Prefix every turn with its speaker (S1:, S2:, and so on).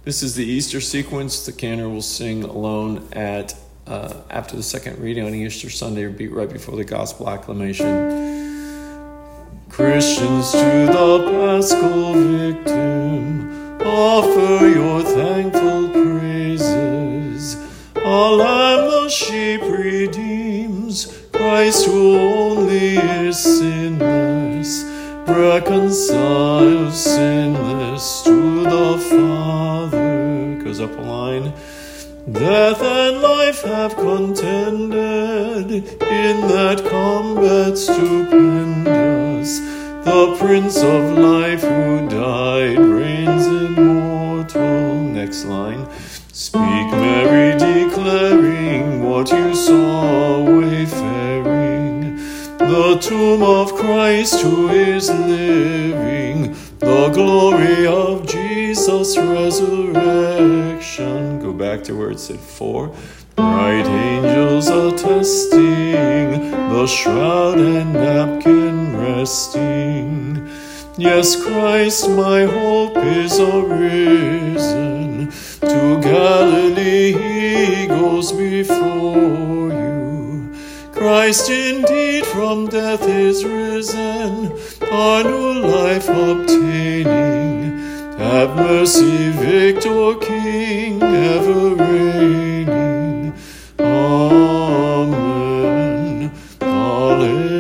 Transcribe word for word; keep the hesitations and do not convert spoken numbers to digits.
S1: This is the Easter sequence. The cantor will sing alone at uh, after the second reading on Easter Sunday, or be right before the Gospel acclamation. Christians, to the Paschal Victim, offer your thankful praises. A lamb the sheep redeems, Christ who only is sinless, reconciles sinless to the Father. Goes up a line. Death and life have contended in that combat stupendous. The Prince of Life who died reigns immortal. Next line. Speak, Mary, declaring what you saw wayfaring, the tomb of Christ who is living, the glory of Jesus' resurrection. Go back to where it said four. Bright angels attesting, the shroud and napkin resting. Yes, Christ, my hope is arisen. To Galilee he goes before you. Christ indeed from death is risen, our new life obtaining. Have mercy, Victor King, ever reigning. Amen. Alleluia.